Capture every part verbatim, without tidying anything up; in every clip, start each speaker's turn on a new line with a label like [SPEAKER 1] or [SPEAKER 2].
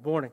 [SPEAKER 1] Morning.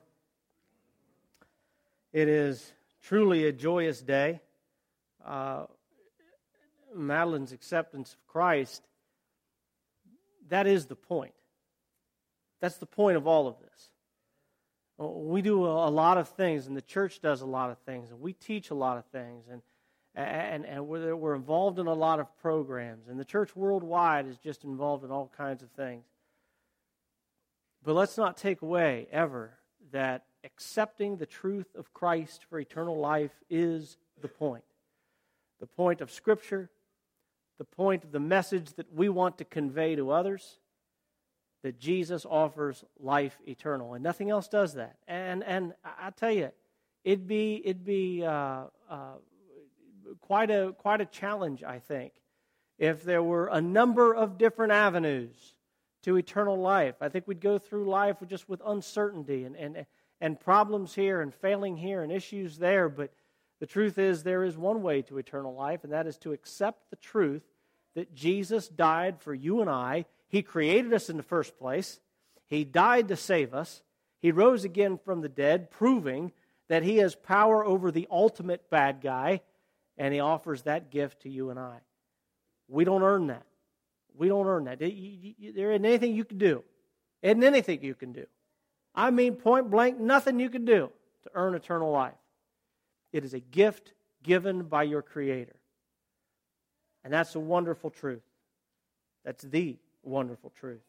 [SPEAKER 1] It is truly a joyous day. Uh, Madeline's acceptance of Christ, that is the point. That's the point of all of this. We do a lot of things, and the church does a lot of things, and we teach a lot of things, and and, and we're, we're involved in a lot of programs, and the church worldwide is just involved in all kinds of things. But let's not take away ever that accepting the truth of Christ for eternal life is the point. The point of Scripture, the point of the message that we want to convey to others, that Jesus offers life eternal, and nothing else does that. And and I tell you, it'd be it'd be uh, uh, quite a quite a challenge, I think, if there were a number of different avenues to eternal life. I think we'd go through life just with uncertainty and and and problems here and failing here and issues there. But the truth is, there is one way to eternal life, and that is to accept the truth that Jesus died for you and I. He created us in the first place. He died to save us. He rose again from the dead, proving that He has power over the ultimate bad guy, and He offers that gift to you and I. We don't earn that. We don't earn that. There isn't anything you can do. Isn't anything you can do. I mean, point blank, nothing you can do to earn eternal life. It is a gift given by your Creator. And that's a wonderful truth. That's the wonderful truth.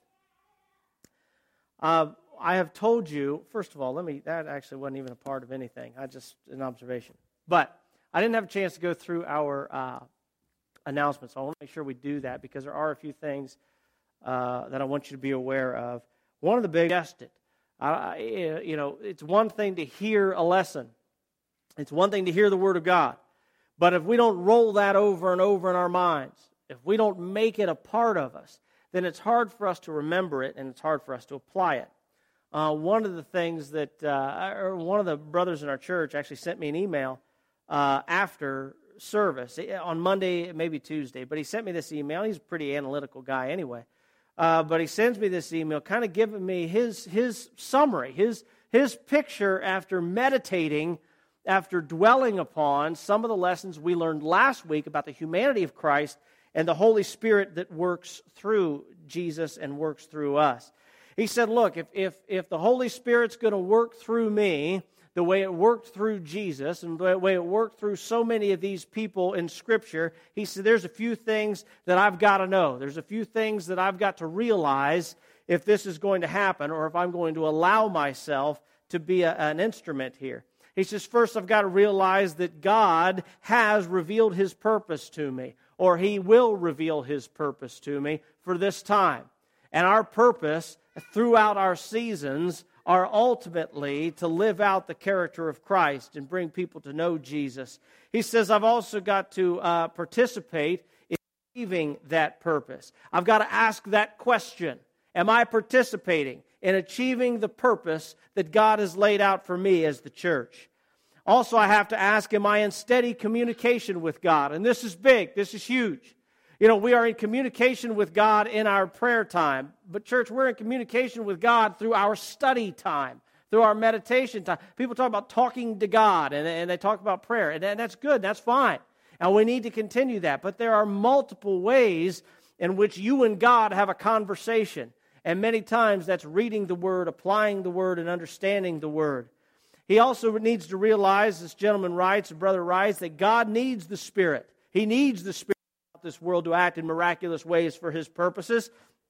[SPEAKER 1] Uh, I have told you, first of all, let me, that actually wasn't even a part of anything. I just, an observation. But I didn't have a chance to go through our uh, announcements. So I want to make sure we do that because there are a few things uh, that I want you to be aware of. One of the big, it. Uh, you know, it's one thing to hear a lesson. It's one thing to hear the Word of God. But if we don't roll that over and over in our minds, if we don't make it a part of us, then it's hard for us to remember it and it's hard for us to apply it. Uh, one of the things that, uh, or one of the brothers in our church actually sent me an email uh, after service, on Monday, maybe Tuesday, but he sent me this email. He's a pretty analytical guy anyway. Uh, but he sends me this email kind of giving me his his summary, his his picture after meditating, after dwelling upon some of the lessons we learned last week about the humanity of Christ and the Holy Spirit that works through Jesus and works through us. He said, look, if if if the Holy Spirit's going to work through me the way it worked through Jesus and the way it worked through so many of these people in Scripture, he said, there's a few things that I've got to know. There's a few things that I've got to realize if this is going to happen or if I'm going to allow myself to be a, an instrument here. He says, first I've got to realize that God has revealed His purpose to me, or He will reveal His purpose to me for this time. And our purpose throughout our seasons are ultimately to live out the character of Christ and bring people to know Jesus. He says, I've also got to uh, participate in achieving that purpose. I've got to ask that question. Am I participating in achieving the purpose that God has laid out for me as the church? Also, I have to ask, am I in steady communication with God? And this is big. This is huge. You know, we are in communication with God in our prayer time. But church, we're in communication with God through our study time, through our meditation time. People talk about talking to God, and, and they talk about prayer. And, and that's good. That's fine. And we need to continue that. But there are multiple ways in which you and God have a conversation. And many times that's reading the Word, applying the Word, and understanding the Word. He also needs to realize, this gentleman writes, and brother writes, that God needs the Spirit. He needs the Spirit of this world to act in miraculous ways for His purposes.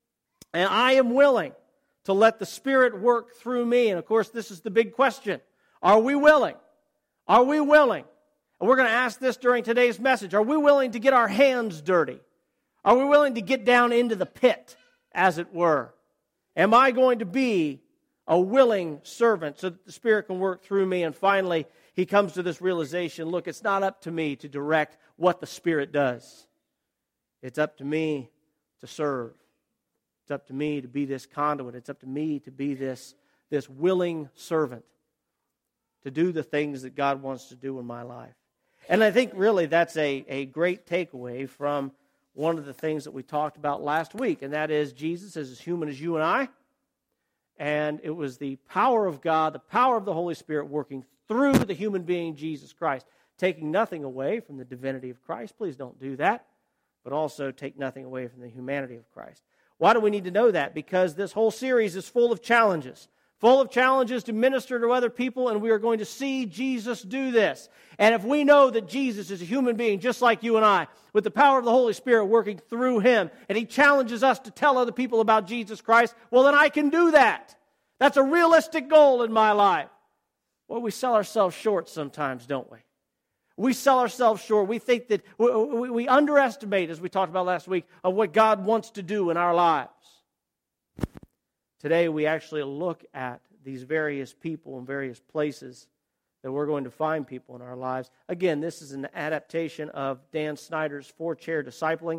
[SPEAKER 1] And I am willing to let the Spirit work through me. And of course, this is the big question. Are we willing? Are we willing? And we're going to ask this during today's message. Are we willing to get our hands dirty? Are we willing to get down into the pit, as it were? Am I going to be a willing servant so that the Spirit can work through me? And finally, he comes to this realization, look, it's not up to me to direct what the Spirit does. It's up to me to serve. It's up to me to be this conduit. It's up to me to be this, this willing servant to do the things that God wants to do in my life. And I think really that's a, a great takeaway from one of the things that we talked about last week, and that is Jesus is as human as you and I, And it was the power of God, the power of the Holy Spirit working through the human being, Jesus Christ, taking nothing away from the divinity of Christ. Please don't do that. But also take nothing away from the humanity of Christ. Why do we need to know that? Because this whole series is full of challenges. Full of challenges to minister to other people, and we are going to see Jesus do this. And if we know that Jesus is a human being just like you and I, with the power of the Holy Spirit working through Him, and He challenges us to tell other people about Jesus Christ, well, then I can do that. That's a realistic goal in my life. Well, we sell ourselves short sometimes, don't we? We sell ourselves short. We think that we, we, we underestimate, as we talked about last week, of what God wants to do in our lives. Today, we actually look at these various people and various places that we're going to find people in our lives. Again, this is an adaptation of Dan Snyder's four-chair discipling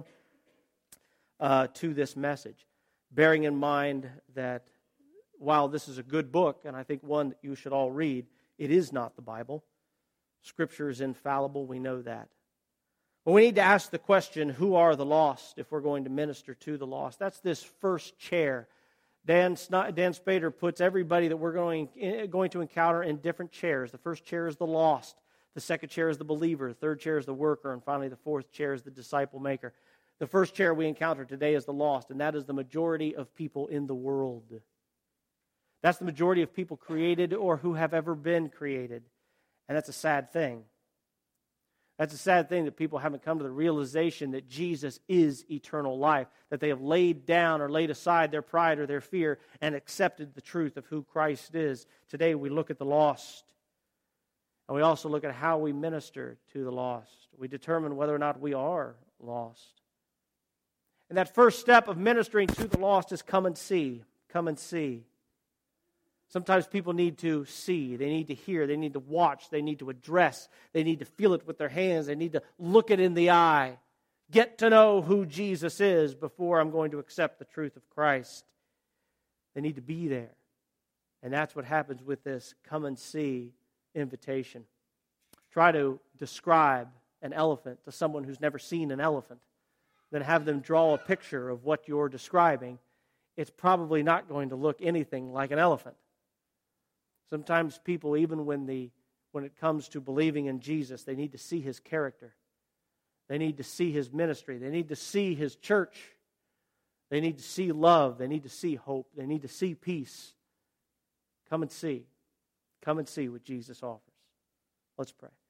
[SPEAKER 1] uh, to this message, bearing in mind that while this is a good book, and I think one that you should all read, it is not the Bible. Scripture is infallible, we know that. But we need to ask the question, who are the lost if we're going to minister to the lost? That's this first chair. Dan, Dan Spader puts everybody that we're going, going to encounter in different chairs. The first chair is the lost. The second chair is the believer. The third chair is the worker. And finally, the fourth chair is the disciple maker. The first chair we encounter today is the lost, and that is the majority of people in the world. That's the majority of people created or who have ever been created. And that's a sad thing. That's a sad thing that people haven't come to the realization that Jesus is eternal life, that they have laid down or laid aside their pride or their fear and accepted the truth of who Christ is. Today we look at the lost, and we also look at how we minister to the lost. We determine whether or not we are lost. And that first step of ministering to the lost is come and see. Come and see. Sometimes people need to see, they need to hear, they need to watch, they need to address, they need to feel it with their hands, they need to look it in the eye. Get to know who Jesus is before I'm going to accept the truth of Christ. They need to be there. And that's what happens with this come and see invitation. Try to describe an elephant to someone who's never seen an elephant, then have them draw a picture of what you're describing. It's probably not going to look anything like an elephant. Sometimes people, even when the when it comes to believing in Jesus, they need to see His character. They need to see His ministry. They need to see His church. They need to see love. They need to see hope. They need to see peace. Come and see. Come and see what Jesus offers. Let's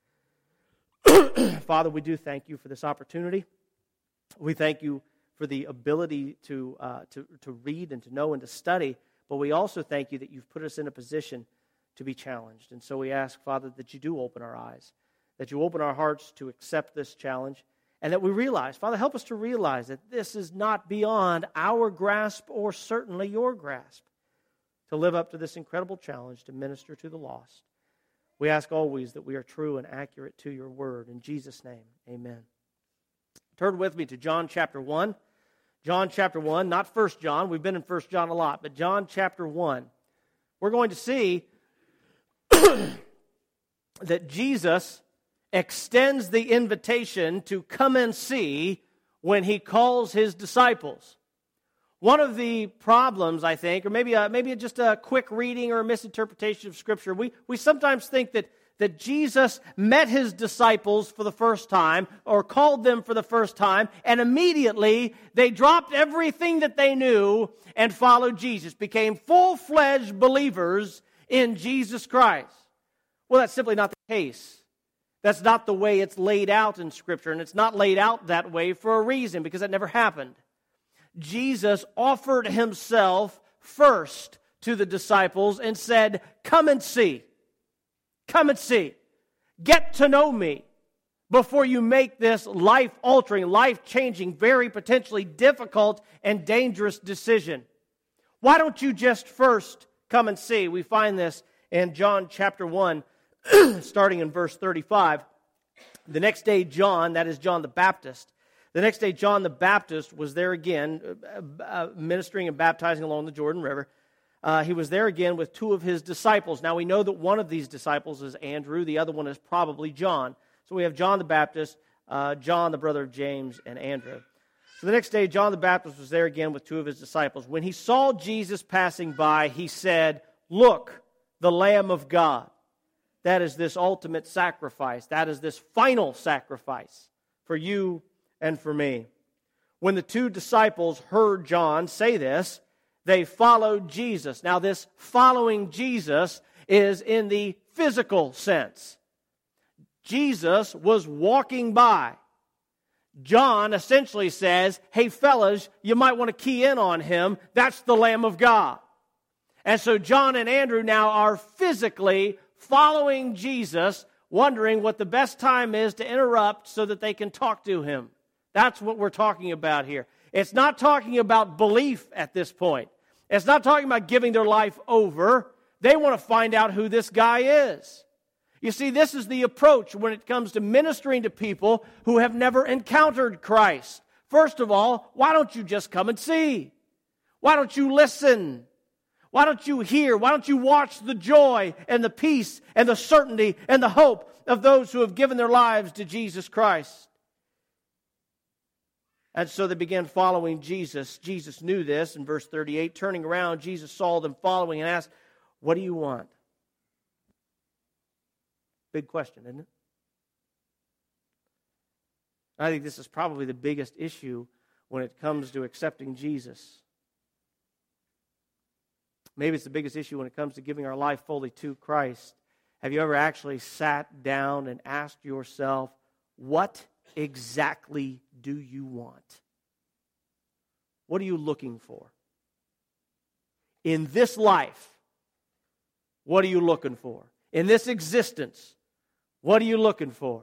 [SPEAKER 1] pray. Father, we do thank You for this opportunity. We thank You for the ability to, uh, to, to read and to know and to study, but we also thank You that You've put us in a position to be challenged. And so we ask, Father, that You do open our eyes, that You open our hearts to accept this challenge, and that we realize, Father, help us to realize that this is not beyond our grasp or certainly Your grasp, to live up to this incredible challenge to minister to the lost. We ask always that we are true and accurate to Your word. In Jesus' name, amen. Turn with me to John chapter one. John chapter one, not First John. We've been in First John a lot, but John chapter one. We're going to see that Jesus extends the invitation to come and see when He calls His disciples. One of the problems, I think, or maybe a, maybe just a quick reading or a misinterpretation of Scripture, we, we sometimes think that that Jesus met His disciples for the first time or called them for the first time, and immediately they dropped everything that they knew and followed Jesus, became full-fledged believers in Jesus Christ. Well, that's simply not the case. That's not the way it's laid out in Scripture, and it's not laid out that way for a reason, because that never happened. Jesus offered Himself first to the disciples and said, "Come and see. Come and see. Get to know Me before you make this life-altering, life-changing, very potentially difficult and dangerous decision. Why don't you just first come and see?" We find this in John chapter one, starting in verse thirty-five. The next day, John, that is John the Baptist, the next day John the Baptist was there again, uh, ministering and baptizing along the Jordan River. Uh, he was there again with two of his disciples. Now we know that one of these disciples is Andrew. The other one is probably John. So we have John the Baptist, uh, John the brother of James, and Andrew. So the next day, John the Baptist was there again with two of his disciples. When he saw Jesus passing by, he said, "Look, the Lamb of God." That is this ultimate sacrifice. That is this final sacrifice for you and for me. When the two disciples heard John say this, they followed Jesus. Now, this following Jesus is in the physical sense. Jesus was walking by. John essentially says, hey, fellas, you might want to key in on him. That's the Lamb of God. And so John and Andrew now are physically following Jesus, wondering what the best time is to interrupt so that they can talk to him. That's what we're talking about here. It's not talking about belief at this point. It's not talking about giving their life over. They want to find out who this guy is. You see, this is the approach when it comes to ministering to people who have never encountered Christ. First of all, why don't you just come and see? Why don't you listen? Why don't you hear? Why don't you watch the joy and the peace and the certainty and the hope of those who have given their lives to Jesus Christ? And so they began following Jesus. Jesus knew this in verse thirty-eight. Turning around, Jesus saw them following and asked, "What do you want?" Big question, isn't it? I think this is probably the biggest issue when it comes to accepting Jesus. Maybe it's the biggest issue when it comes to giving our life fully to Christ. Have you ever actually sat down and asked yourself, what exactly do you want? What are you looking for? In this life, what are you looking for? In this existence, what are you looking for?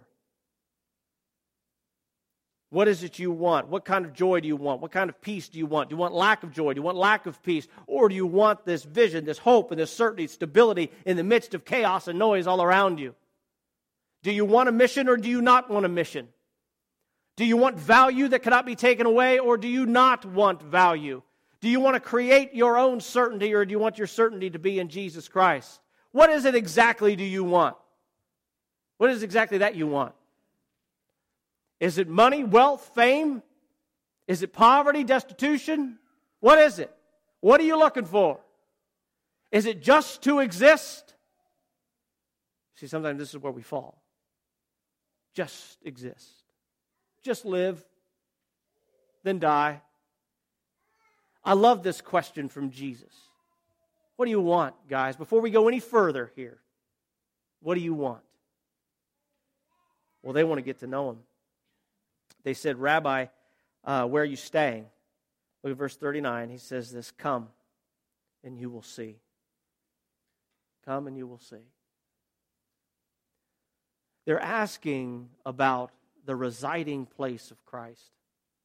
[SPEAKER 1] What is it you want? What kind of joy do you want? What kind of peace do you want? Do you want lack of joy? Do you want lack of peace? Or do you want this vision, this hope, and this certainty, stability in the midst of chaos and noise all around you? Do you want a mission or do you not want a mission? Do you want value that cannot be taken away or do you not want value? Do you want to create your own certainty or do you want your certainty to be in Jesus Christ? What is it exactly do you want? What is exactly that you want? Is it money, wealth, fame? Is it poverty, destitution? What is it? What are you looking for? Is it just to exist? See, sometimes this is where we fall. Just exist. Just live, then die. I love this question from Jesus. What do you want, guys? Before we go any further here, what do you want? Well, they want to get to know him. They said, Rabbi, uh, where are you staying? Look at verse thirty-nine. He says this, come and you will see. Come and you will see. They're asking about the residing place of Christ.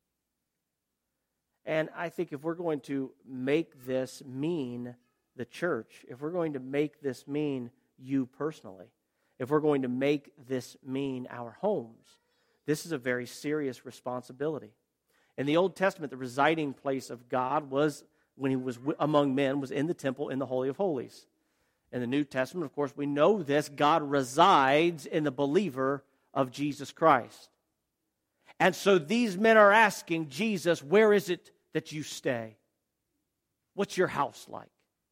[SPEAKER 1] And I think if we're going to make this mean the church, if we're going to make this mean you personally, if we're going to make this mean our homes, this is a very serious responsibility. In the Old Testament, the residing place of God was, when he was among men, was in the temple, in the Holy of Holies. In the New Testament, of course, we know this, God resides in the believer of Jesus Christ. And so these men are asking Jesus, where is it that you stay? What's your house like?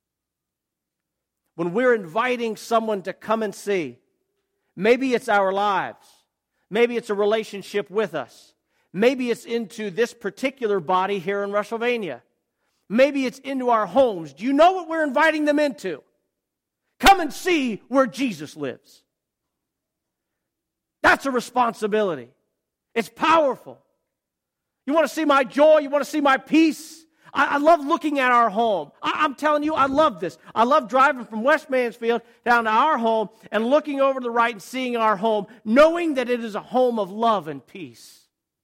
[SPEAKER 1] When we're inviting someone to come and see, maybe it's our lives. Maybe it's a relationship with us. Maybe it's into this particular body here in Russellvania. Maybe it's into our homes. Do you know what we're inviting them into? Come and see where Jesus lives. That's a responsibility. It's powerful. You want to see my joy? You want to see my peace? I, I love looking at our home. I, I'm telling you, I love this. I love driving from West Mansfield down to our home and looking over to the right and seeing our home, knowing that it is a home of love and peace.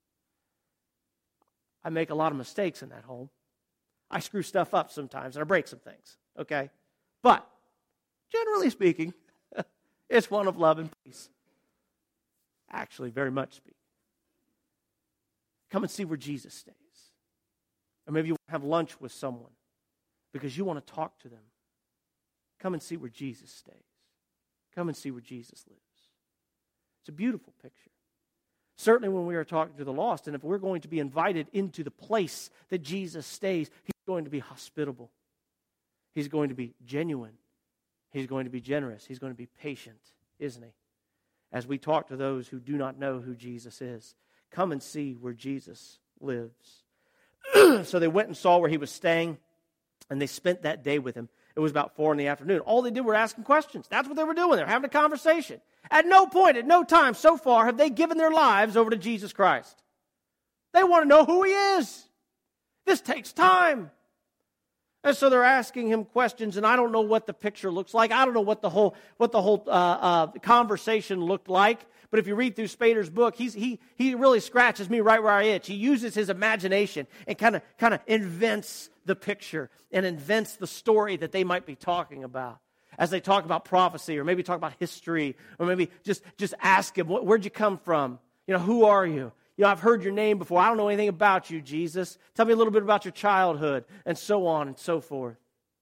[SPEAKER 1] I make a lot of mistakes in that home. I screw stuff up sometimes and I break some things, okay? But generally speaking, it's one of love and peace. Actually, very much speaking. Come and see where Jesus stays. Or maybe you want to have lunch with someone because you want to talk to them. Come and see where Jesus stays. Come and see where Jesus lives. It's a beautiful picture. Certainly when we are talking to the lost, and if we're going to be invited into the place that Jesus stays, he's going to be hospitable. He's going to be genuine. He's going to be generous. He's going to be patient, isn't he? As we talk to those who do not know who Jesus is, come and see where Jesus lives. So they went and saw where he was staying, and they spent that day with him. It was about four in the afternoon. All they did were asking questions. That's what they were doing. They were having a conversation. At no point, at no time so far have they given their lives over to Jesus Christ. They want to know who he is. This takes time. And so they're asking him questions, and I don't know what the picture looks like. I don't know what the whole what the whole uh, uh, conversation looked like. But if you read through Spader's book, he's, he he really scratches me right where I itch. He uses his imagination and kind of kind of invents the picture and invents the story that they might be talking about. As they talk about prophecy, or maybe talk about history, or maybe just, just ask him, where'd you come from? You know, who are you? You know, I've heard your name before. I don't know anything about you, Jesus. Tell me a little bit about your childhood, and so on and so forth.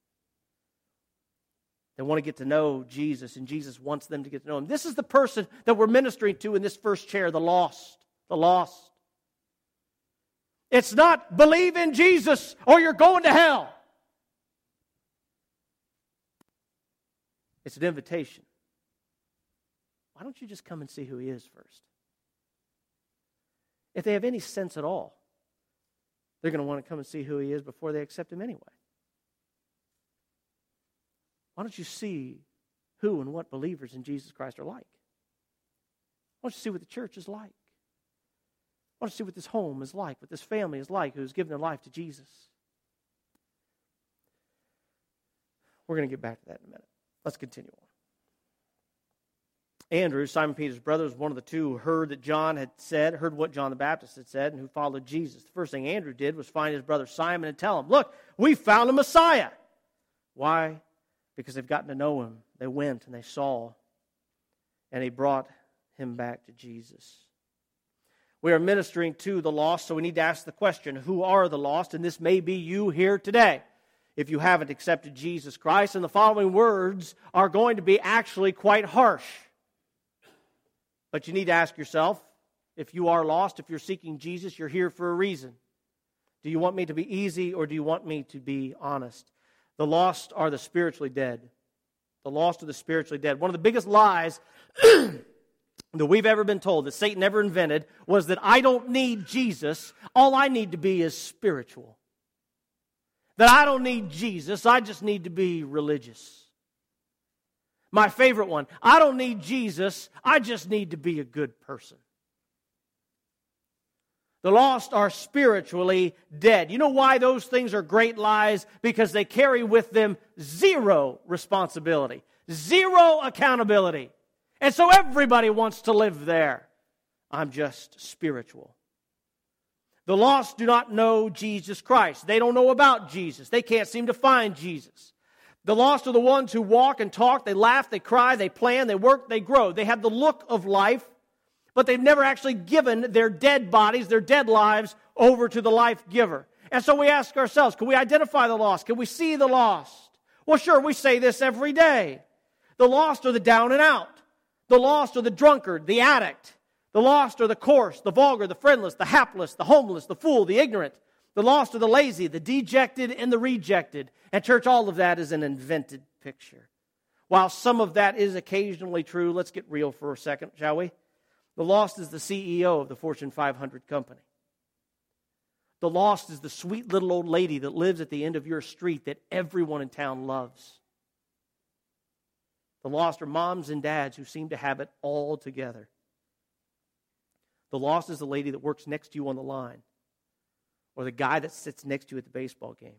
[SPEAKER 1] They want to get to know Jesus, and Jesus wants them to get to know him. This is the person that we're ministering to in this first chair, the lost. The lost. It's not believe in Jesus or you're going to hell. It's an invitation. Why don't you just come and see who he is first? If they have any sense at all, they're going to want to come and see who he is before they accept him anyway. Why don't you see who and what believers in Jesus Christ are like? Why don't you see what the church is like? Why don't you see what this home is like, what this family is like who's given their life to Jesus? We're going to get back to that in a minute. Let's continue on. Andrew, Simon Peter's brother, was one of the two who heard that John had said, heard what John the Baptist had said, and who followed Jesus. The first thing Andrew did was find his brother Simon and tell him, look, we found a Messiah. Why? Because they've gotten to know him. They went and they saw, and he brought him back to Jesus. We are ministering to the lost, so we need to ask the question, who are the lost? And this may be you here today, if you haven't accepted Jesus Christ. And the following words are going to be actually quite harsh. But you need to ask yourself, if you are lost, if you're seeking Jesus, you're here for a reason. Do you want me to be easy, or do you want me to be honest? The lost are the spiritually dead. The lost are the spiritually dead. One of the biggest lies that we've ever been told, that Satan ever invented, was that I don't need Jesus. All I need to be is spiritual. That I don't need Jesus. I just need to be religious. My favorite one, I don't need Jesus. I just need to be a good person. The lost are spiritually dead. You know why those things are great lies? Because they carry with them zero responsibility, zero accountability. And so everybody wants to live there. I'm just spiritual. The lost do not know Jesus Christ. They don't know about Jesus. They can't seem to find Jesus. The lost are the ones who walk and talk. They laugh, they cry, they plan, they work, they grow. They have the look of life, but they've never actually given their dead bodies, their dead lives, over to the life giver. And so we ask ourselves, can we identify the lost? Can we see the lost? Well, sure, we say this every day. The lost are the down and out. The lost are the drunkard, the addict. The lost are the coarse, the vulgar, the friendless, the hapless, the homeless, the fool, the ignorant. The lost are the lazy, the dejected, and the rejected. And church, all of that is an invented picture. While some of that is occasionally true, let's get real for a second, shall we? The lost is the C E O of the Fortune five hundred company. The lost is the sweet little old lady that lives at the end of your street that everyone in town loves. The lost are moms and dads who seem to have it all together. The lost is the lady that works next to you on the line, or the guy that sits next to you at the baseball game.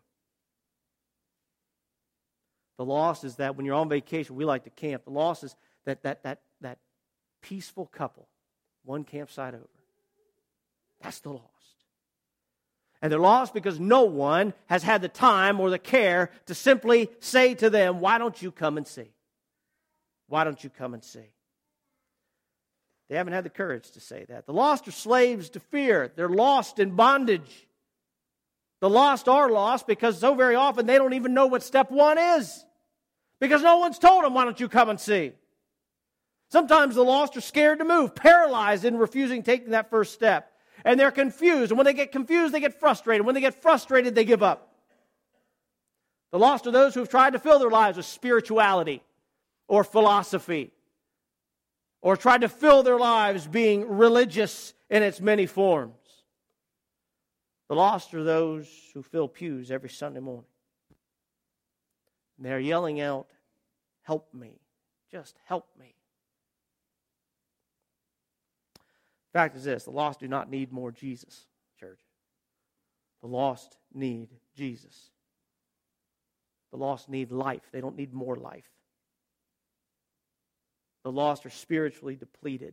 [SPEAKER 1] The lost is that when you're on vacation, we like to camp. The lost is that that that that peaceful couple, one campsite over. That's the lost. And they're lost because no one has had the time or the care to simply say to them, why don't you come and see? Why don't you come and see? They haven't had the courage to say that. The lost are slaves to fear. They're lost in bondage. The lost are lost because so very often they don't even know what step one is. Because no one's told them, why don't you come and see? Sometimes the lost are scared to move, paralyzed in refusing taking that first step. And they're confused. And when they get confused, they get frustrated. When they get frustrated, they give up. The lost are those who have tried to fill their lives with spirituality or philosophy, or tried to fill their lives being religious in its many forms. The lost are those who fill pews every Sunday morning. And they're yelling out, "Help me. Just help me." The fact is this, the lost do not need more Jesus, church. The lost need Jesus. The lost need life. They don't need more life. The lost are spiritually depleted.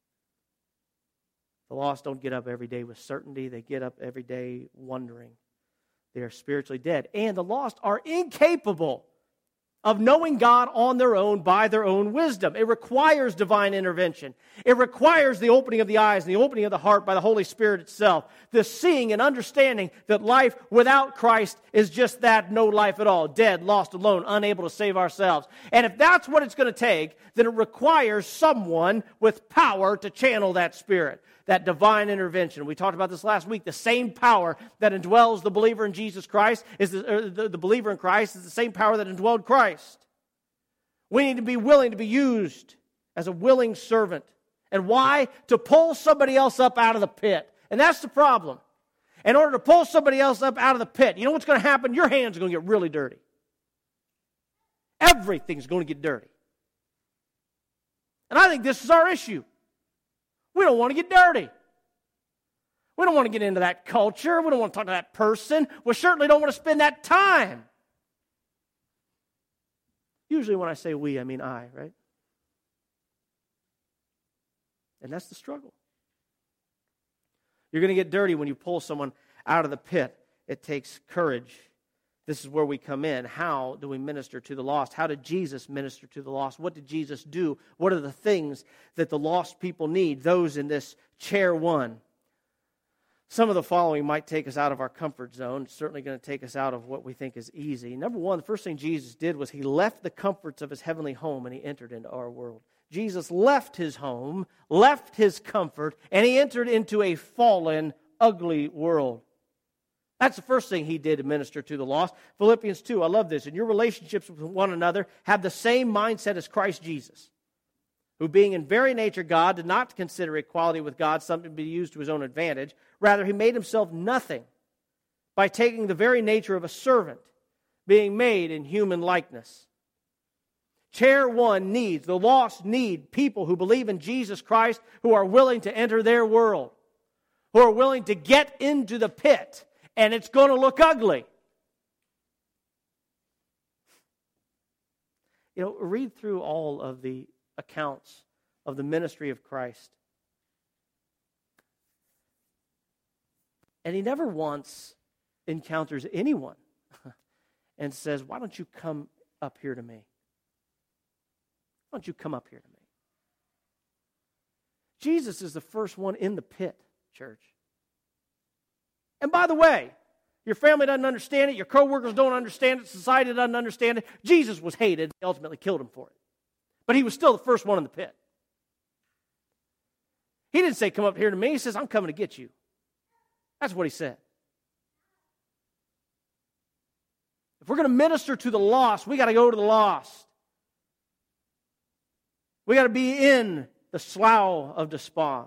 [SPEAKER 1] The lost don't get up every day with certainty. They get up every day wondering. They are spiritually dead. And the lost are incapable of knowing God on their own by their own wisdom. It requires divine intervention. It requires the opening of the eyes and the opening of the heart by the Holy Spirit itself. The seeing and understanding that life without Christ is just that, no life at all. Dead, lost, alone, unable to save ourselves. And if that's what it's going to take, then it requires someone with power to channel that Spirit. That divine intervention. We talked about this last week. The same power that indwells the believer in Jesus Christ, is the, the, the believer in Christ, is the same power that indwelled Christ. We need to be willing to be used as a willing servant. And why? To pull somebody else up out of the pit. And that's the problem. In order to pull somebody else up out of the pit, you know what's going to happen? Your hands are going to get really dirty. Everything's going to get dirty. And I think this is our issue. We don't want to get dirty. We don't want to get into that culture. We don't want to talk to that person. We certainly don't want to spend that time. Usually when I say we, I mean I, right? And that's the struggle. You're going to get dirty when you pull someone out of the pit. It takes courage. This is where we come in. How do we minister to the lost? How did Jesus minister to the lost? What did Jesus do? What are the things that the lost people need? Those in this chair one. Some of the following might take us out of our comfort zone. It's certainly going to take us out of what we think is easy. Number one, the first thing Jesus did was he left the comforts of his heavenly home and he entered into our world. Jesus left his home, left his comfort, and he entered into a fallen, ugly world. That's the first thing he did to minister to the lost. Philippians two, I love this. In your relationships with one another, have the same mindset as Christ Jesus, who being in very nature God, did not consider equality with God something to be used to his own advantage. Rather, he made himself nothing by taking the very nature of a servant, being made in human likeness. Chair one needs, the lost need people who believe in Jesus Christ, who are willing to enter their world, who are willing to get into the pit. And it's going to look ugly. You know, read through all of the accounts of the ministry of Christ. And he never once encounters anyone and says, "Why don't you come up here to me? Why don't you come up here to me?" Jesus is the first one in the pit, church. And by the way, your family doesn't understand it, your co-workers don't understand it, society doesn't understand it. Jesus was hated. They ultimately killed him for it. But he was still the first one in the pit. He didn't say, "Come up here to me." He says, "I'm coming to get you." That's what he said. If we're going to minister to the lost, we got to go to the lost. We got to be in the slough of despond.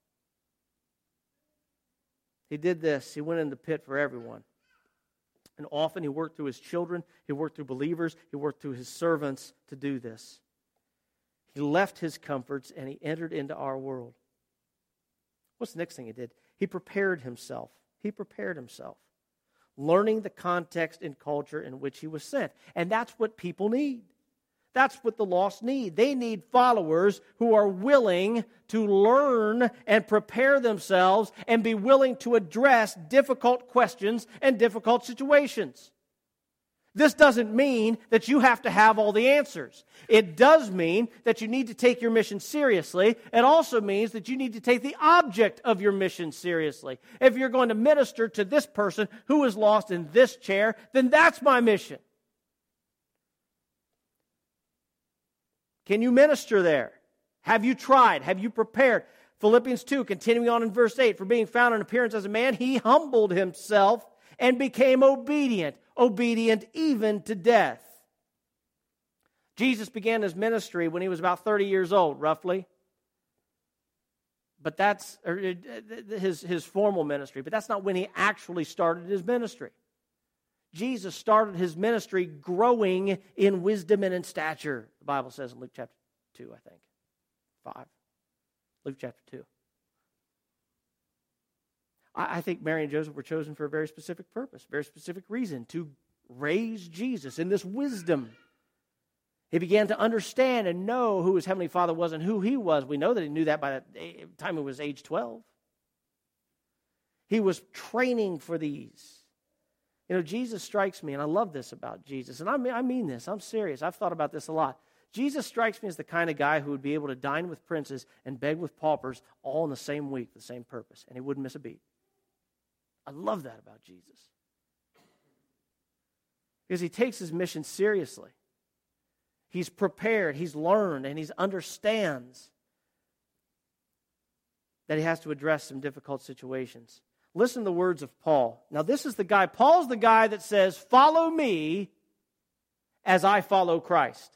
[SPEAKER 1] He did this. He went in the pit for everyone. And often he worked through his children, he worked through believers, he worked through his servants to do this. He left his comforts and he entered into our world. What's the next thing he did? He prepared himself. He prepared himself. Learning the context and culture in which he was sent. And that's what people need. That's what the lost need. They need followers who are willing to learn and prepare themselves and be willing to address difficult questions and difficult situations. This doesn't mean that you have to have all the answers. It does mean that you need to take your mission seriously. It also means that you need to take the object of your mission seriously. If you're going to minister to this person who is lost in this chair, then that's my mission. Can you minister there? Have you tried? Have you prepared? Philippians two, continuing on in verse eight, for being found in appearance as a man, he humbled himself and became obedient, obedient even to death. Jesus began his ministry when he was about thirty years old, roughly. But that's or his, his formal ministry, but that's not when he actually started his ministry. Jesus started his ministry growing in wisdom and in stature, the Bible says in Luke chapter two, I think. five. Luke chapter two. I, I think Mary and Joseph were chosen for a very specific purpose, very specific reason, to raise Jesus in this wisdom. He began to understand and know who his Heavenly Father was and who he was. We know that he knew that by the time he was age twelve. He was training for these. You know, Jesus strikes me, and I love this about Jesus, and I mean, I mean this, I'm serious. I've thought about this a lot. Jesus strikes me as the kind of guy who would be able to dine with princes and beg with paupers all in the same week, the same purpose, and he wouldn't miss a beat. I love that about Jesus. Because he takes his mission seriously. He's prepared, he's learned, and he understands that he has to address some difficult situations. Listen to the words of Paul. Now this is the guy, Paul's the guy that says, follow me as I follow Christ.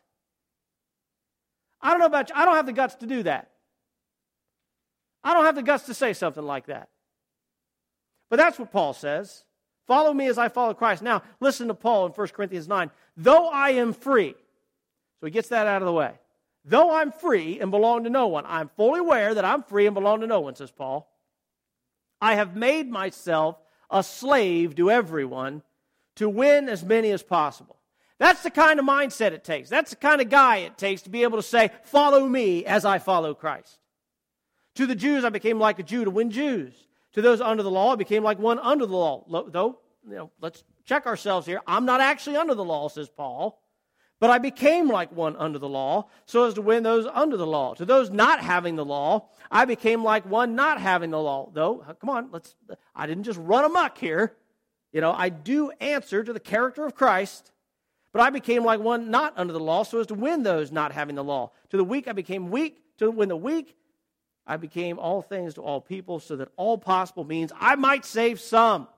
[SPEAKER 1] I don't know about you, I don't have the guts to do that. I don't have the guts to say something like that. But that's what Paul says. Follow me as I follow Christ. Now, listen to Paul in First Corinthians nine. Though I am free, so he gets that out of the way. Though I'm free and belong to no one, I'm fully aware that I'm free and belong to no one, says Paul. I have made myself a slave to everyone to win as many as possible. That's the kind of mindset it takes. That's the kind of guy it takes to be able to say, follow me as I follow Christ. To the Jews, I became like a Jew to win Jews. To those under the law, I became like one under the law. Though, you know, let's check ourselves here. I'm not actually under the law, says Paul. But I became like one under the law, so as to win those under the law. To those not having the law, I became like one not having the law. Though, come on, let's. I didn't just run amok here. You know, I do answer to the character of Christ, but I became like one not under the law, so as to win those not having the law. To the weak, I became weak. To win the weak, I became all things to all people, so that all possible means I might save some.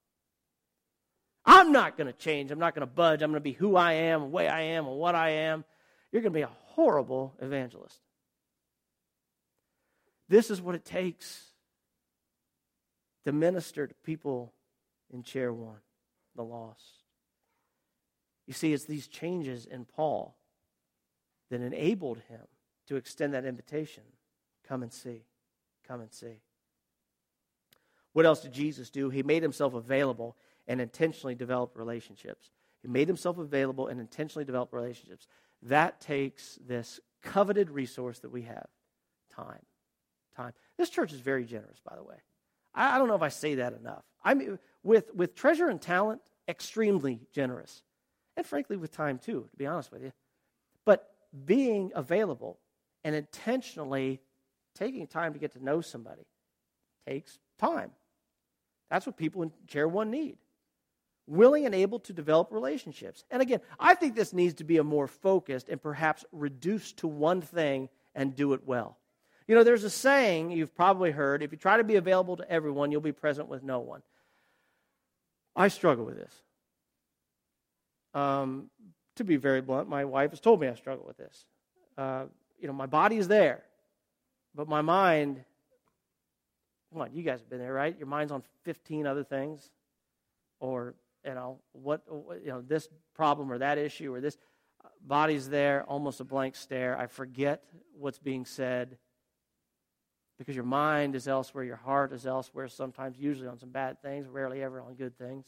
[SPEAKER 1] I'm not going to change. I'm not going to budge. I'm going to be who I am, the way I am, and what I am. You're going to be a horrible evangelist. This is what it takes to minister to people in chair one, the lost. You see, it's these changes in Paul that enabled him to extend that invitation. Come and see. Come and see. What else did Jesus do? He made himself available and intentionally developed relationships. He made himself available and intentionally developed relationships. That takes this coveted resource that we have, time. Time. This church is very generous, by the way. I, I don't know if I say that enough. I mean, with, with treasure and talent, extremely generous. And frankly, with time too, to be honest with you. But being available and intentionally taking time to get to know somebody takes time. That's what people in chair one need. Willing and able to develop relationships. And again, I think this needs to be a more focused and perhaps reduced to one thing and do it well. You know, there's a saying you've probably heard, if you try to be available to everyone, you'll be present with no one. I struggle with this. Um, to be very blunt, my wife has told me I struggle with this. Uh, you know, my body is there, but my mind, come on, you guys have been there, right? Your mind's on fifteen other things, or you know what, you know this problem or that issue or this. Body's there, almost a blank stare. I forget what's being said because your mind is elsewhere, your heart is elsewhere. Sometimes, usually on some bad things, rarely ever on good things.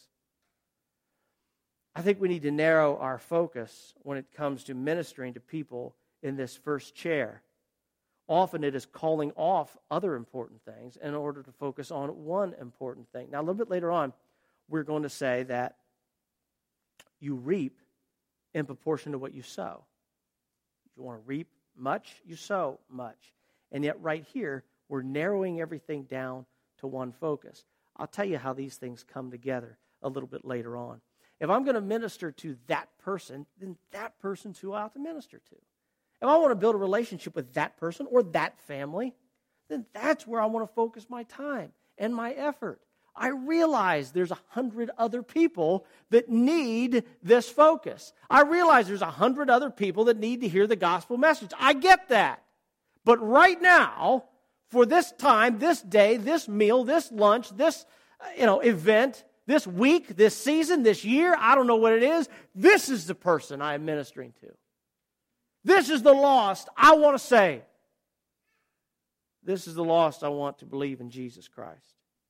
[SPEAKER 1] I think we need to narrow our focus when it comes to ministering to people in this first chair. Often it is calling off other important things in order to focus on one important thing. Now, a little bit later on, we're going to say that you reap in proportion to what you sow. If you want to reap much, you sow much. And yet right here, we're narrowing everything down to one focus. I'll tell you how these things come together a little bit later on. If I'm going to minister to that person, then that person's who I ought to minister to. if I want to build a relationship with that person or that family, then that's where I want to focus my time and my effort. I realize there's a hundred other people that need this focus. I realize there's a hundred other people that need to hear the gospel message. I get that. But right now, for this time, this day, this meal, this lunch, this you know event, this week, this season, this year, I don't know what it is, this is the person I am ministering to. This is the lost I want to save. This is the lost I want to believe in Jesus Christ.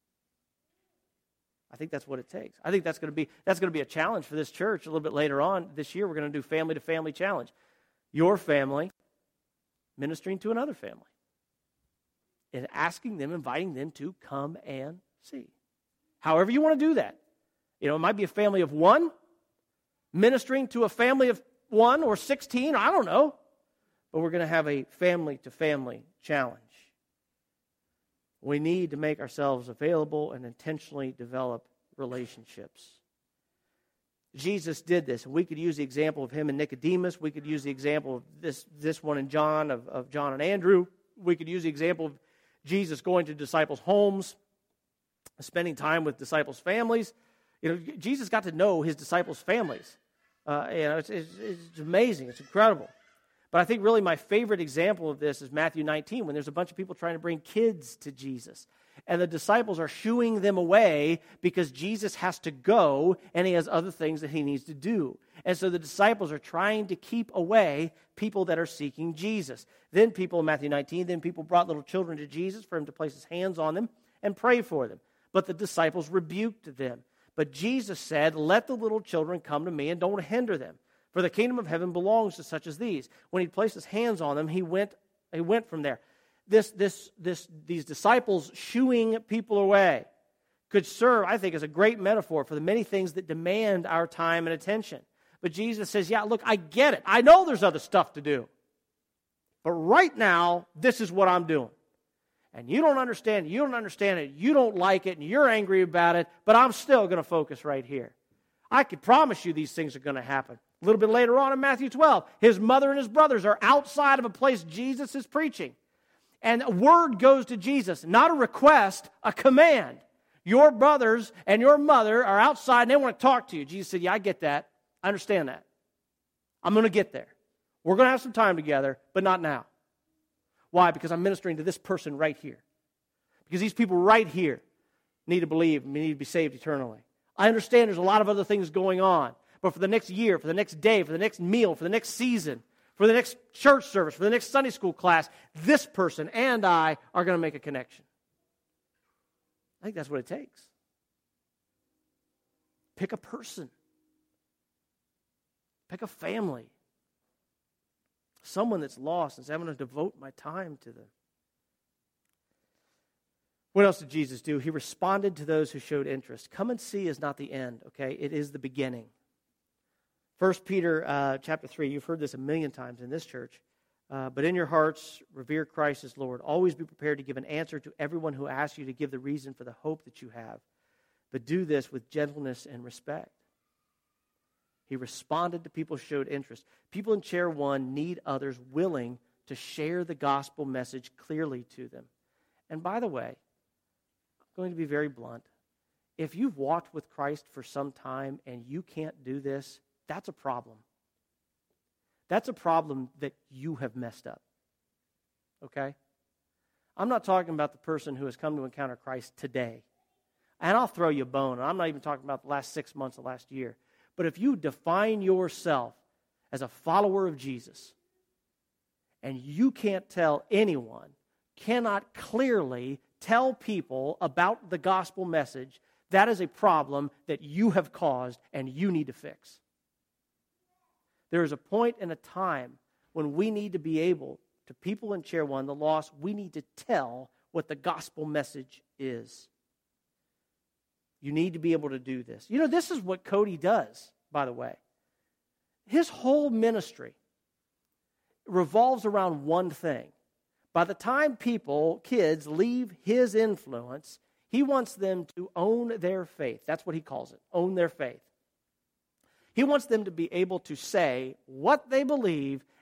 [SPEAKER 1] I think that's what it takes. I think that's going to be that's going to be a challenge for this church a little bit later on this year. We're going to do family to family challenge. Your family ministering to another family and asking them, inviting them to come and see. However you want to do that. You know, it might be a family of one ministering to a family of one or sixteen. I don't know. But we're going to have a family to family challenge. We need to make ourselves available and intentionally develop relationships. Jesus did this, and we could use the example of him and Nicodemus. We could use the example of this, this one in John, of, of John and Andrew. We could use the example of Jesus going to disciples' homes, spending time with disciples' families. You know, Jesus got to know his disciples' families. Uh, you know, it's, it's, it's amazing. It's incredible. But I think really my favorite example of this is Matthew nineteen, when there's a bunch of people trying to bring kids to Jesus. And the disciples are shooing them away because Jesus has to go and he has other things that he needs to do. And so the disciples are trying to keep away people that are seeking Jesus. Then people in Matthew nineteen, then people brought little children to Jesus for him to place his hands on them and pray for them. But the disciples rebuked them. But Jesus said, let the little children come to me and don't hinder them. For the kingdom of heaven belongs to such as these. When he placed his hands on them, he went, he went from there. This, this, this, these disciples shooing people away could serve, I think, as a great metaphor for the many things that demand our time and attention. But Jesus says, yeah, look, I get it. I know there's other stuff to do. But right now, this is what I'm doing. And you don't understand it, you don't understand it, you don't like it, and you're angry about it, but I'm still going to focus right here. I can promise you these things are going to happen. A little bit later on in Matthew twelve, his mother and his brothers are outside of a place Jesus is preaching. And a word goes to Jesus, not a request, a command. Your brothers and your mother are outside and they want to talk to you. Jesus said, yeah, I get that. I understand that. I'm going to get there. We're going to have some time together, but not now. Why? Because I'm ministering to this person right here. Because these people right here need to believe and need to be saved eternally. I understand there's a lot of other things going on. But for the next year, for the next day, for the next meal, for the next season, for the next church service, for the next Sunday school class, this person and I are going to make a connection. I think that's what it takes. Pick a person. Pick a family. Someone that's lost and say, I'm going to devote my time to them. What else did Jesus do? He responded to those who showed interest. Come and see is not the end, okay? It is the beginning. First Peter uh, chapter three, you've heard this a million times in this church. Uh, but in your hearts, revere Christ as Lord. Always be prepared to give an answer to everyone who asks you to give the reason for the hope that you have. But do this with gentleness and respect. He responded to people who showed interest. People in chair one need others willing to share the gospel message clearly to them. And by the way, I'm going to be very blunt. If you've walked with Christ for some time and you can't do this, that's a problem. That's a problem that you have messed up. Okay? I'm not talking about the person who has come to encounter Christ today. And I'll throw you a bone. I'm not even talking about the last six months, the last year. But if you define yourself as a follower of Jesus, and you can't tell anyone, cannot clearly tell people about the gospel message, that is a problem that you have caused and you need to fix. There is a point and a time when we need to be able, to people in chair one, the lost, we need to tell what the gospel message is. You need to be able to do this. You know, this is what Cody does, by the way. His whole ministry revolves around one thing. By the time people, kids, leave his influence, he wants them to own their faith. That's what he calls it, own their faith. He wants them to be able to say what they believe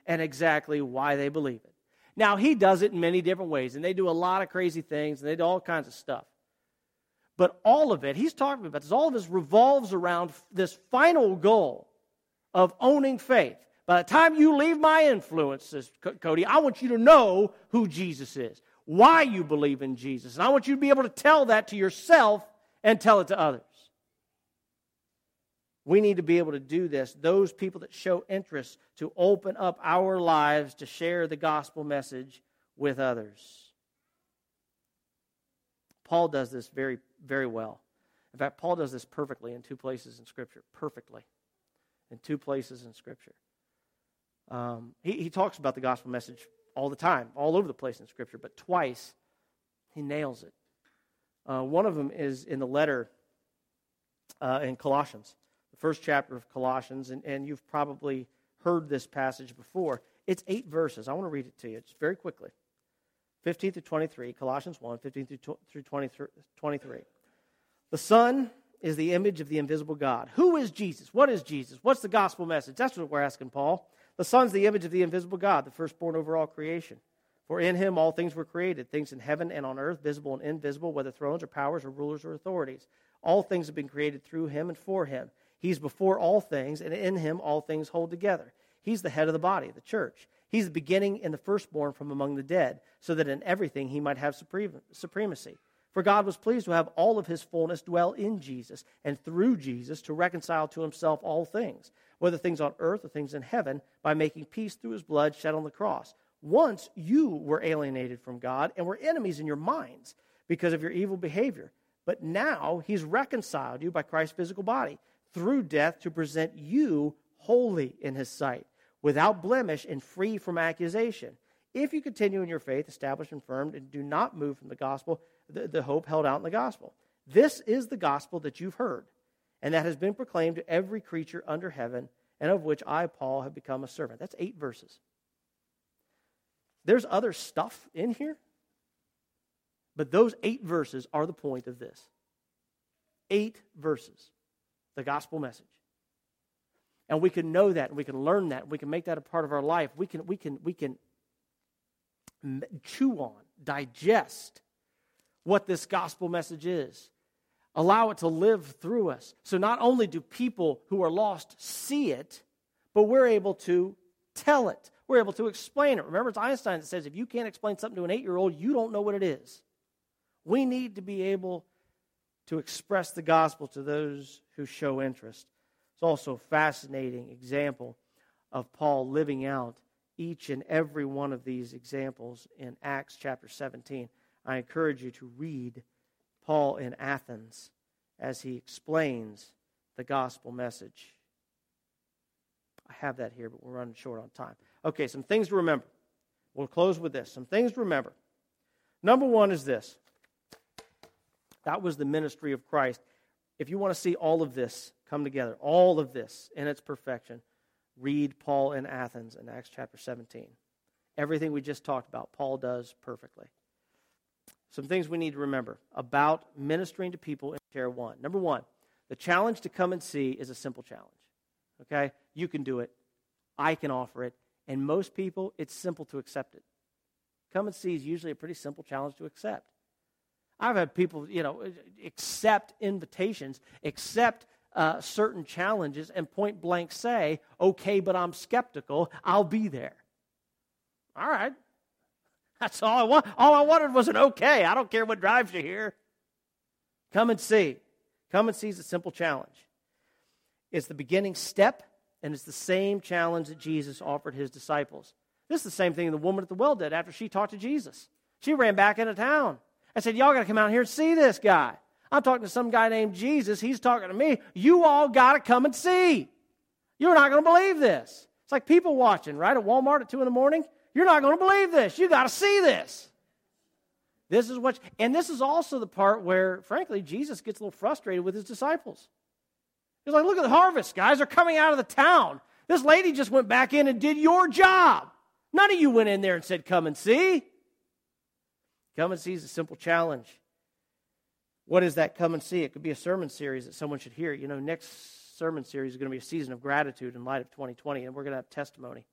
[SPEAKER 1] and exactly why they believe it. Now, he does it in many different ways, and they do a lot of crazy things, and they do all kinds of stuff. But all of it, he's talking about this, all of this revolves around this final goal of owning faith. By the time you leave my influence, says Cody, I want you to know who Jesus is, why you believe in Jesus. And I want you to be able to tell that to yourself and tell it to others. We need to be able to do this. Those people that show interest to open up our lives to share the gospel message with others. Paul does this very, very well. In fact, Paul does this perfectly in two places in Scripture. Perfectly. In two places in Scripture. Um, he, he talks about the gospel message all the time, all over the place in Scripture, but twice he nails it. Uh, one of them is in the letter uh, in Colossians, the first chapter of Colossians, and, and you've probably heard this passage before. It's eight verses. I want to read it to you just very quickly. fifteen through twenty-three, Colossians one, fifteen through twenty-three. The Son is the image of the invisible God. Who is Jesus? What is Jesus? What's the gospel message? That's what we're asking Paul. The Son's the image of the invisible God, the firstborn over all creation. For in him all things were created, things in heaven and on earth, visible and invisible, whether thrones or powers or rulers or authorities. All things have been created through him and for him. He's before all things, and in him all things hold together. He's the head of the body, the church. He's the beginning and the firstborn from among the dead, so that in everything he might have supremacy. For God was pleased to have all of his fullness dwell in Jesus, and through Jesus to reconcile to himself all things, whether things on earth or things in heaven, by making peace through his blood shed on the cross. Once you were alienated from God and were enemies in your minds because of your evil behavior. But now he's reconciled you by Christ's physical body through death to present you holy in his sight, without blemish and free from accusation. If you continue in your faith, established and firm, and do not move from the gospel, the, the hope held out in the gospel. This is the gospel that you've heard, and that has been proclaimed to every creature under heaven, and of which I, Paul, have become a servant. That's eight verses. There's other stuff in here, but those eight verses are the point of this. Eight verses, the gospel message. And we can know that, and we can learn that, and we can make that a part of our life. We can, we can, we can chew on, digest what this gospel message is. Allow it to live through us. So not only do people who are lost see it, but we're able to tell it. We're able to explain it. Remember, it's Einstein that says if you can't explain something to an eight-year-old, you don't know what it is. We need to be able to express the gospel to those who show interest. It's also a fascinating example of Paul living out each and every one of these examples in Acts chapter seventeen. I encourage you to read Paul in Athens as he explains the gospel message. I have that here, but we're running short on time. Okay, some things to remember. We'll close with this. Some things to remember. Number one is this. That was the ministry of Christ. If you want to see all of this come together, all of this in its perfection, read Paul in Athens in Acts chapter seventeen. Everything we just talked about, Paul does perfectly. Some things we need to remember about ministering to people in Chair one. Number one, the challenge to come and see is a simple challenge. Okay? You can do it. I can offer it. And most people, it's simple to accept it. Come and see is usually a pretty simple challenge to accept. I've had people, you know, accept invitations, accept uh, certain challenges, and point blank say, okay, but I'm skeptical. I'll be there. All right. That's all I want. All I wanted was an okay. I don't care what drives you here. Come and see. Come and see is a simple challenge. It's the beginning step, and it's the same challenge that Jesus offered his disciples. This is the same thing the woman at the well did after she talked to Jesus. She ran back into town. I said, y'all got to come out here and see this guy. I'm talking to some guy named Jesus. He's talking to me. You all got to come and see. You're not going to believe this. It's like people watching, right, at Walmart at two in the morning. You're not going to believe this. You got to see this. This is what, and this is also the part where, frankly, Jesus gets a little frustrated with his disciples. He's like, look at the harvest, guys. They're coming out of the town. This lady just went back in and did your job. None of you went in there and said, come and see. Come and see is a simple challenge. What is that come and see? It could be a sermon series that someone should hear. You know, next sermon series is going to be a season of gratitude in light of twenty twenty, and we're going to have testimony.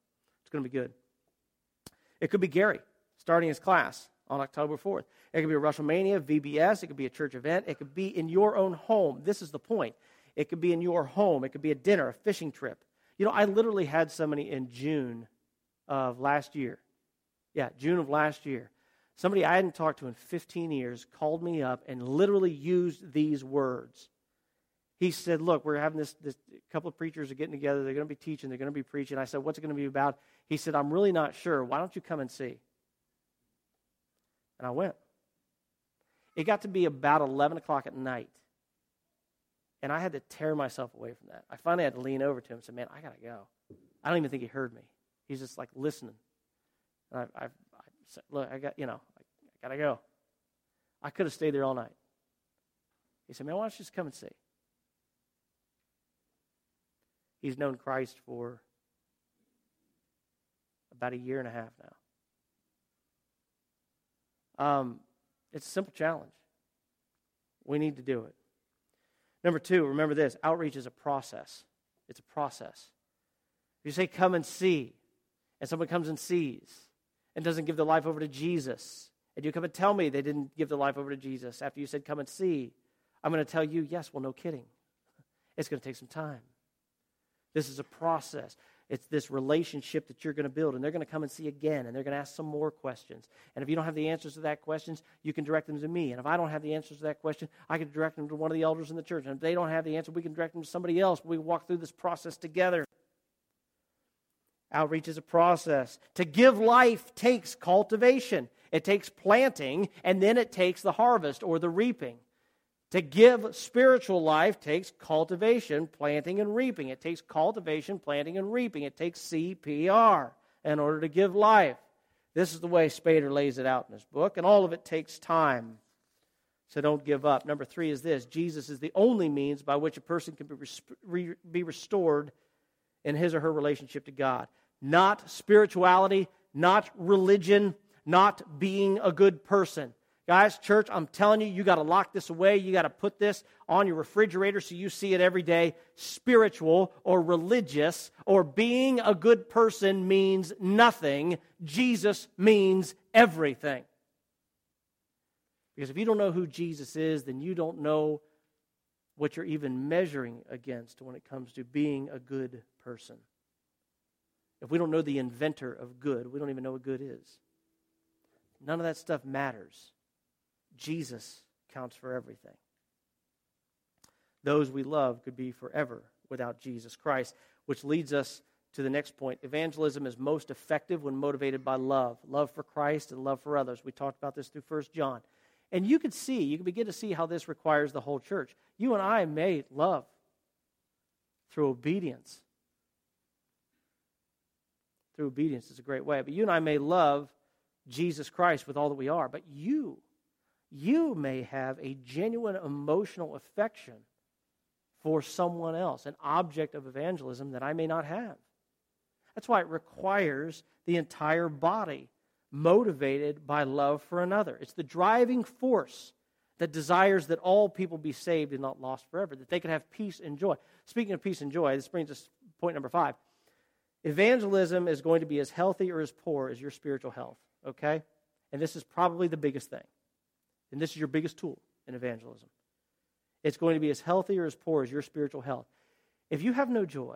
[SPEAKER 1] going to be good. It could be Gary starting his class on October fourth. It could be a WrestleMania, V B S. It could be a church event. It could be in your own home. This is the point. It could be in your home. It could be a dinner, a fishing trip. You know, I literally had somebody in June of last year. Yeah, June of last year. Somebody I hadn't talked to in fifteen years called me up and literally used these words. He said, look, we're having this, this couple of preachers are getting together. They're going to be teaching. They're going to be preaching. I said, what's it going to be about? He said, I'm really not sure. Why don't you come and see? And I went. It got to be about eleven o'clock at night. And I had to tear myself away from that. I finally had to lean over to him and say, man, I got to go. I don't even think he heard me. He's just like listening. And I, I, I said, look, I got, you know, I, I got to go. I could have stayed there all night. He said, man, why don't you just come and see? He's known Christ for about a year and a half now. Um, it's a simple challenge. We need to do it. Number two, remember this, outreach is a process. It's a process. If you say, come and see, and someone comes and sees and doesn't give their life over to Jesus, and you come and tell me they didn't give their life over to Jesus after you said, come and see, I'm going to tell you, yes, well, no kidding. It's going to take some time. This is a process. It's this relationship that you're going to build, and they're going to come and see again, and they're going to ask some more questions. And if you don't have the answers to that questions, you can direct them to me. And if I don't have the answers to that question, I can direct them to one of the elders in the church. And if they don't have the answer, we can direct them to somebody else. We walk through this process together. Outreach is a process. To give life takes cultivation. It takes planting, and then it takes the harvest or the reaping. To give spiritual life takes cultivation, planting, and reaping. It takes cultivation, planting, and reaping. It takes C P R in order to give life. This is the way Spader lays it out in his book, and all of it takes time. So don't give up. Number three is this. Jesus is the only means by which a person can be, re- be restored in his or her relationship to God. Not spirituality, not religion, not being a good person. Guys, church, I'm telling you, you got to lock this away. You got to put this on your refrigerator so you see it every day. Spiritual or religious or being a good person means nothing. Jesus means everything. Because if you don't know who Jesus is, then you don't know what you're even measuring against when it comes to being a good person. If we don't know the inventor of good, we don't even know what good is. None of that stuff matters. Jesus counts for everything. Those we love could be forever without Jesus Christ, which leads us to the next point. Evangelism is most effective when motivated by love. Love for Christ and love for others. We talked about this through First John. And you could see, you can begin to see how this requires the whole church. You and I may love through obedience. Through obedience is a great way. But you and I may love Jesus Christ with all that we are. But you, you may have a genuine emotional affection for someone else, an object of evangelism that I may not have. That's why it requires the entire body motivated by love for another. It's the driving force that desires that all people be saved and not lost forever, that they can have peace and joy. Speaking of peace and joy, this brings us to point number five. Evangelism is going to be as healthy or as poor as your spiritual health, okay? And this is probably the biggest thing. And this is your biggest tool in evangelism. It's going to be as healthy or as poor as your spiritual health. If you have no joy,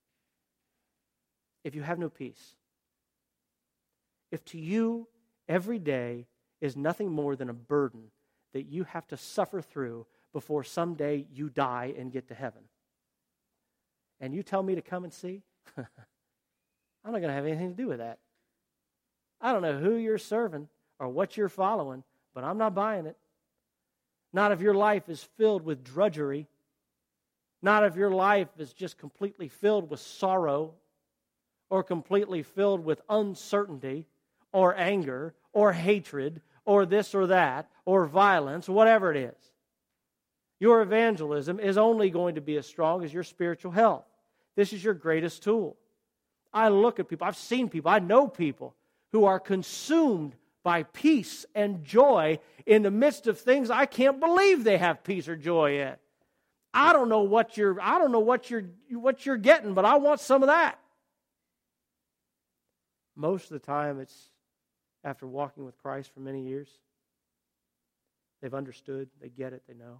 [SPEAKER 1] if you have no peace, if to you every day is nothing more than a burden that you have to suffer through before someday you die and get to heaven, and you tell me to come and see, I'm not going to have anything to do with that. I don't know who you're serving or what you're following, but I'm not buying it. Not if your life is filled with drudgery. Not if your life is just completely filled with sorrow or completely filled with uncertainty or anger or hatred or this or that or violence, whatever it is. Your evangelism is only going to be as strong as your spiritual health. This is your greatest tool. I look at people, I've seen people, I know people who are consumed by peace and joy in the midst of things I can't believe they have peace or joy in. I don't know what you're I don't know what you're what you're getting, but I want some of that. Most of the time, it's after walking with Christ for many years. They've understood, they get it, they know.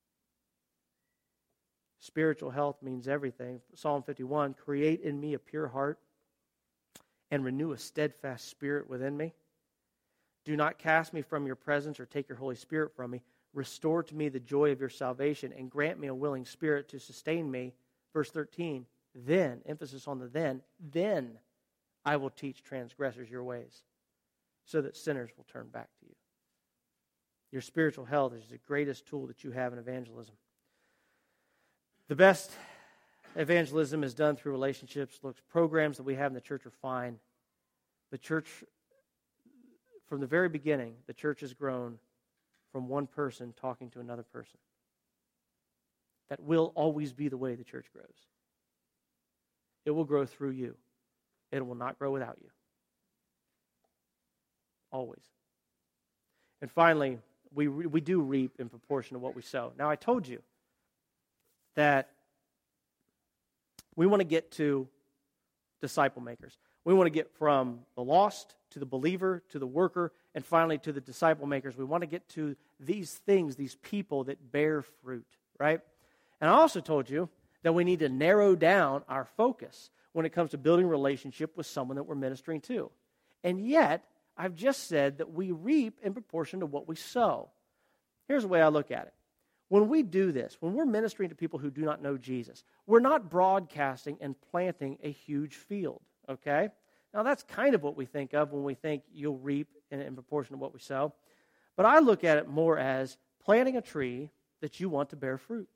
[SPEAKER 1] Spiritual health means everything. Psalm fifty-one, create in me a pure heart and renew a steadfast spirit within me. Do not cast me from your presence or take your Holy Spirit from me. Restore to me the joy of your salvation and grant me a willing spirit to sustain me. Verse thirteen, then, emphasis on the then, then I will teach transgressors your ways so that sinners will turn back to you. Your spiritual health is the greatest tool that you have in evangelism. The best evangelism is done through relationships. Look, programs that we have in the church are fine. The church, from the very beginning, the church has grown from one person talking to another person. That will always be the way the church grows. It will grow through you. It will not grow without you. Always. And finally, we we do reap in proportion to what we sow. Now, I told you that we want to get to disciple makers. We want to get from the lost to the believer to the worker and finally to the disciple makers. We want to get to these things, these people that bear fruit, right? And I also told you that we need to narrow down our focus when it comes to building relationship with someone that we're ministering to. And yet, I've just said that we reap in proportion to what we sow. Here's the way I look at it. When we do this, when we're ministering to people who do not know Jesus, we're not broadcasting and planting a huge field, okay? Now, that's kind of what we think of when we think you'll reap in, in proportion to what we sow. But I look at it more as planting a tree that you want to bear fruit.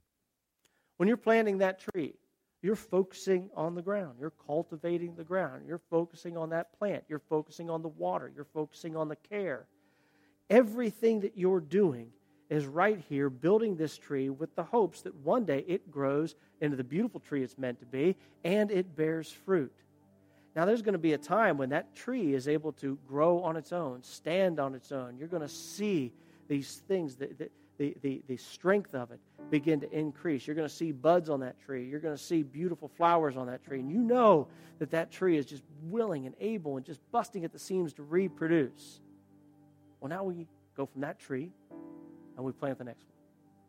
[SPEAKER 1] When you're planting that tree, you're focusing on the ground. You're cultivating the ground. You're focusing on that plant. You're focusing on the water. You're focusing on the care. Everything that you're doing is right here building this tree with the hopes that one day it grows into the beautiful tree it's meant to be and it bears fruit. Now, there's going to be a time when that tree is able to grow on its own, stand on its own. You're going to see these things, the, the, the, the, the strength of it begin to increase. You're going to see buds on that tree. You're going to see beautiful flowers on that tree. And you know that that tree is just willing and able and just busting at the seams to reproduce. Well, now we go from that tree and we plant the next one.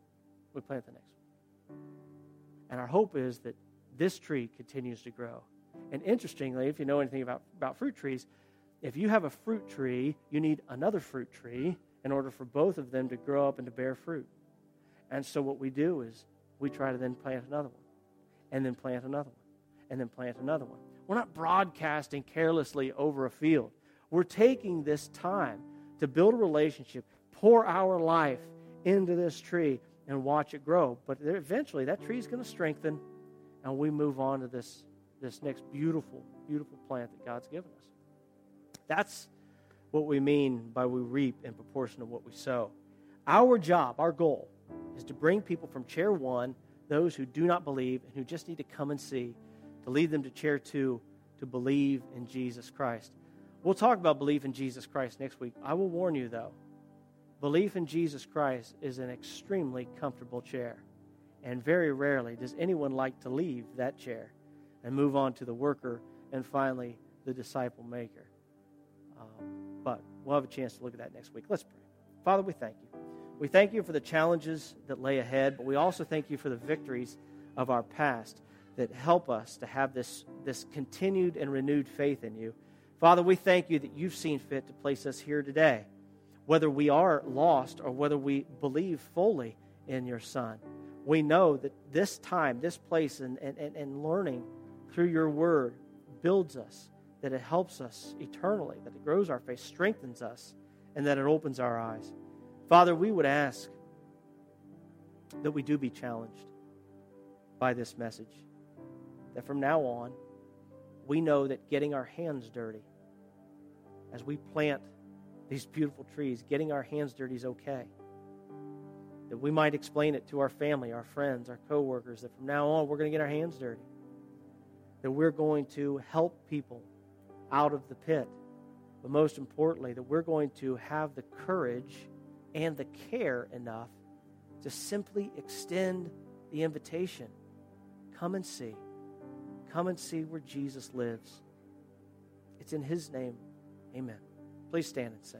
[SPEAKER 1] We plant the next one. And our hope is that this tree continues to grow. And interestingly, if you know anything about, about fruit trees, if you have a fruit tree, you need another fruit tree in order for both of them to grow up and to bear fruit. And so what we do is we try to then plant another one, and then plant another one, and then plant another one. We're not broadcasting carelessly over a field. We're taking this time to build a relationship, pour our life into this tree, and watch it grow. But eventually that tree is going to strengthen, and we move on to this, this next beautiful, beautiful plant that God's given us. That's what we mean by we reap in proportion to what we sow. Our job, our goal, is to bring people from chair one, those who do not believe and who just need to come and see, to lead them to chair two, to believe in Jesus Christ. We'll talk about belief in Jesus Christ next week. I will warn you, though, belief in Jesus Christ is an extremely comfortable chair. And very rarely does anyone like to leave that chair and move on to the worker and finally the disciple maker. Um, but we'll have a chance to look at that next week. Let's pray. Father, we thank you. We thank you for the challenges that lay ahead, but we also thank you for the victories of our past that help us to have this, this continued and renewed faith in you. Father, we thank you that you've seen fit to place us here today, whether we are lost or whether we believe fully in your Son. We know that this time, this place, and, and, and learning through your word builds us, that it helps us eternally, that it grows our faith, strengthens us, and that it opens our eyes. Father, we would ask that we do be challenged by this message, that from now on, we know that getting our hands dirty as we plant these beautiful trees, getting our hands dirty is okay. That we might explain it to our family, our friends, our coworkers, that from now on, we're going to get our hands dirty. That we're going to help people out of the pit. But most importantly, that we're going to have the courage and the care enough to simply extend the invitation. Come and see. Come and see where Jesus lives. It's in his name. Amen. Please stand and sing.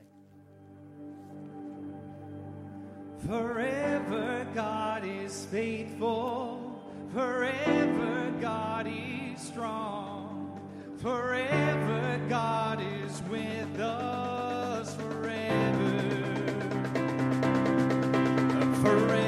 [SPEAKER 2] Forever God is faithful. Forever God is strong. Forever God is with us. Forever. Forever.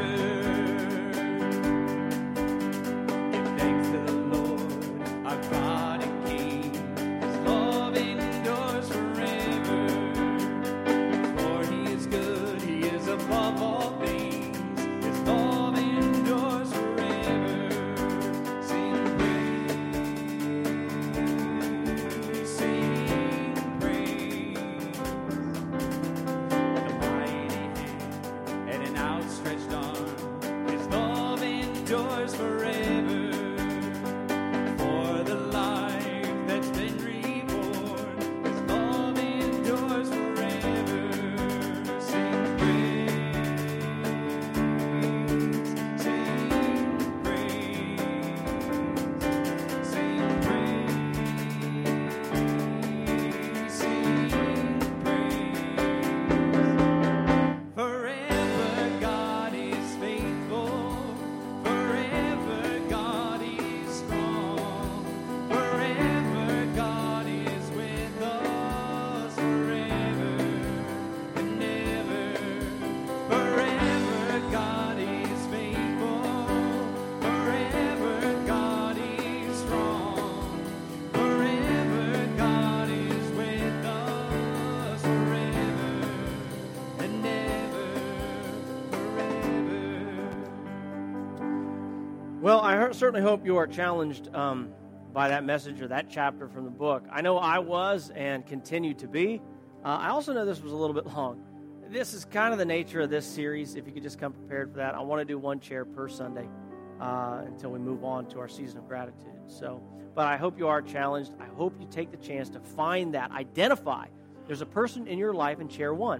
[SPEAKER 1] Well, I certainly hope you are challenged um, by that message or that chapter from the book. I know I was and continue to be. Uh, I also know this was a little bit long. This is kind of the nature of this series. If you could just come prepared for that. I want to do one chair per Sunday uh, until we move on to our season of gratitude. So, but I hope you are challenged. I hope you take the chance to find that, identify. There's a person in your life in chair one.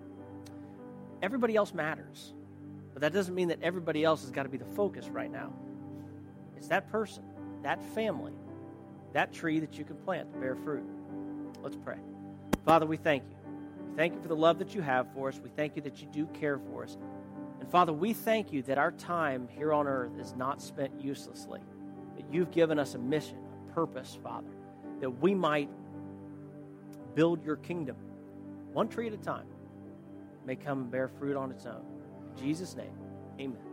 [SPEAKER 1] Everybody else matters, but that doesn't mean that everybody else has got to be the focus right now. It's that person, that family, that tree that you can plant to bear fruit. Let's pray. Father, we thank you. We thank you for the love that you have for us. We thank you that you do care for us. And Father, we thank you that our time here on earth is not spent uselessly, that you've given us a mission, a purpose, Father, that we might build your kingdom one tree at a time, may come and bear fruit on its own. In Jesus' name, amen.